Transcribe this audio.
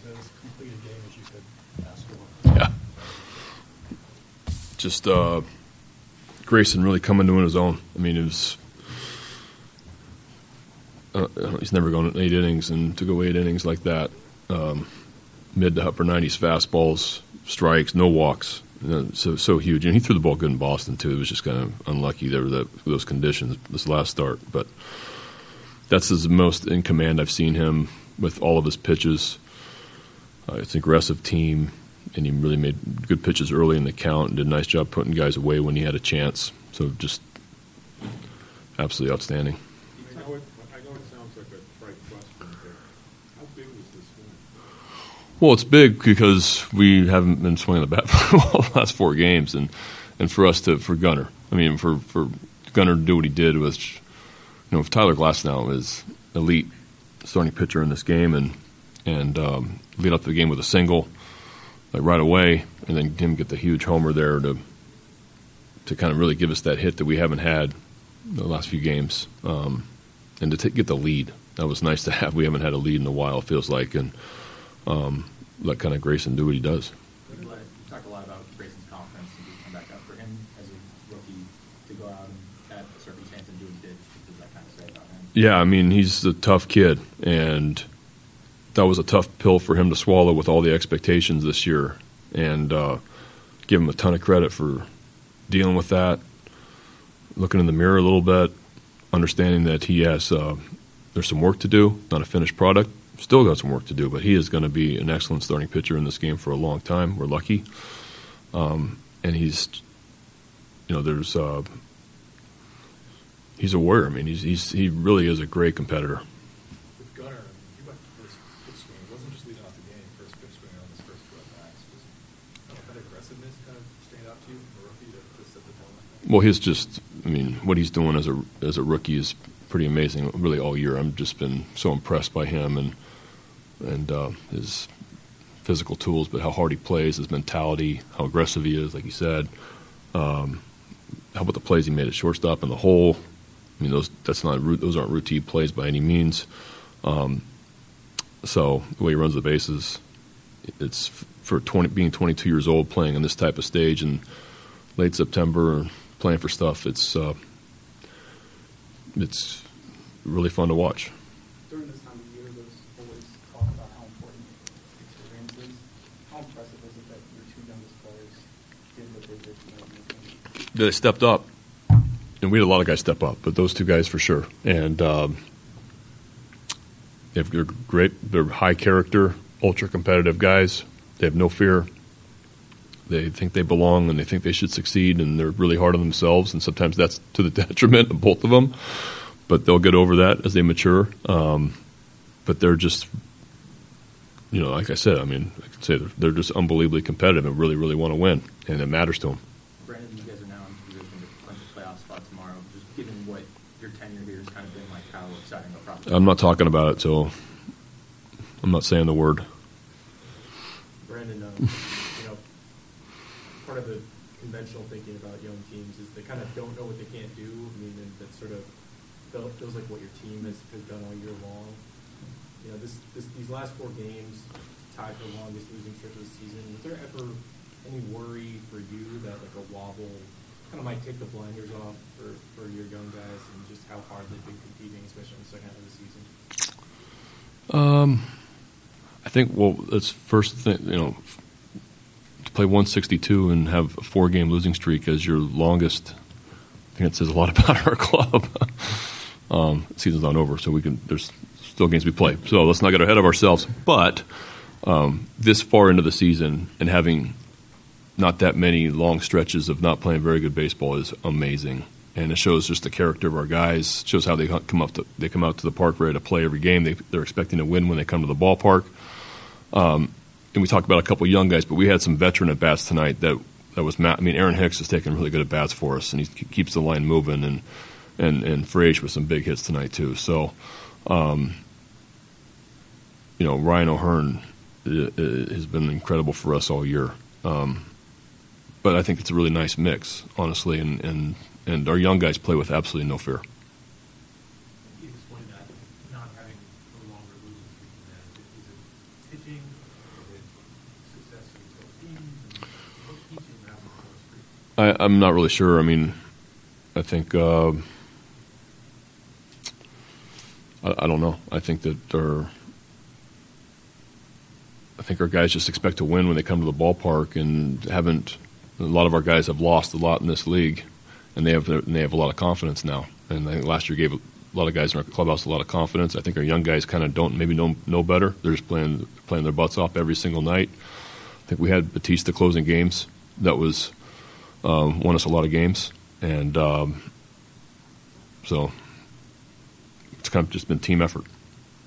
as complete a game as you could ask for. Yeah. Just Grayson really coming to his own. I mean, it was he's never gone 8 innings, and to go 8 innings like that, mid to upper 90s fastballs, strikes, no walks, so huge. And he threw the ball good in Boston too. It was just kind of unlucky there with those conditions this last start, but that's the most in command I've seen him with all of his pitches. It's an aggressive team, and he really made good pitches early in the count and did a nice job putting guys away when he had a chance. So just absolutely outstanding. I know it sounds like a trite question here. How big was this swing? Well, it's big because we haven't been swinging the bat for the last 4 games, and for Gunnar. I mean, for Gunnar to do what he did was, if Tyler Glasnow is elite starting pitcher in this game, and lead up the game with a single right away, and then him get the huge homer there to kind of really give us that hit that we haven't had the last few games, and to get the lead. That was nice to have. We haven't had a lead in a while, it feels like, and let kind of Grayson do what he does. You talk a lot about Grayson's confidence and just come back up for him as a rookie to go out and have a circumstance and do what he did. What does that kind of say about him? Yeah, I mean, he's a tough kid, and that was a tough pill for him to swallow with all the expectations this year, and give him a ton of credit for dealing with that, looking in the mirror a little bit, understanding that he has there's some work to do, not a finished product. Still got some work to do, but he is going to be an excellent starting pitcher in this game for a long time. We're lucky, and he's he's a warrior. I mean, he really is a great competitor. With Gunnar, he went first pitch swing. It wasn't just leading off the game, first pitch swing on his first 2 at-bats. Was that aggressiveness kind of stand out to you from a rookie to set the tone like that? Well, what he's doing as a rookie is pretty amazing. Really, all year, I've just been so impressed by him and his physical tools, but how hard he plays, his mentality, how aggressive he is, like you said. How about the plays he made at shortstop in the hole? I mean, those aren't routine plays by any means. So the way he runs the bases, it's for being 22 years old, playing on this type of stage in late September, playing for stuff. It's really fun to watch. During this time of year, there's always talk about how important experience is. How impressive is it that your 2 youngest players did what they did tonight? They stepped up, and we had a lot of guys step up, but those 2 guys for sure. And they're great. They're high character, ultra competitive guys. They have no fear. They think they belong, and they think they should succeed, and they're really hard on themselves, and sometimes that's to the detriment of both of them. But they'll get over that as they mature. But they're just, like I said, I mean, I can say they're just unbelievably competitive and really, really want to win, and it matters to them. Brandon, you guys are now in position to clinch a playoff spot tomorrow. Just given what your tenure here has kind of been like, how exciting a process. I'm not talking about it, so I'm not saying the word. Brandon, part of the conventional thinking about young teams is they kind of don't know what they can't do. I mean, and that sort of feels like what your team has done all year long. These last 4 games tied for the longest losing streak of the season. Was there ever any worry for you that like a wobble kind of might take the blinders off for your young guys and just how hard they've been competing, especially in the second half of the season? I think, it's first thing, to play 162 and have a 4-game losing streak as your longest, I think it says a lot about our club. Season's not over, so there's still games we play. So let's not get ahead of ourselves. But this far into the season and having not that many long stretches of not playing very good baseball is amazing. And it shows just the character of our guys. It shows how they come out to the park ready to play every game. They're expecting to win when they come to the ballpark. And we talked about a couple of young guys, but we had some veteran at bats tonight that was. Aaron Hicks has taken really good at bats for us, and he keeps the line moving. And Frage with some big hits tonight too. So, Ryan O'Hearn has been incredible for us all year. But I think it's a really nice mix, honestly, and our young guys play with absolutely no fear. You explained that not having a longer losing streak than that. Is it pitching, and what keeps them having a hot streak? I'm not really sure. I mean, I think I don't know. I think our guys just expect to win when they come to the ballpark, and haven't. A lot of our guys have lost a lot in this league, and they have a lot of confidence now. And I think last year gave a lot of guys in our clubhouse a lot of confidence. I think our young guys kind of don't know better. They're just playing their butts off every single night. I think we had Batista closing games. That was won us a lot of games, and so it's kind of just been team effort.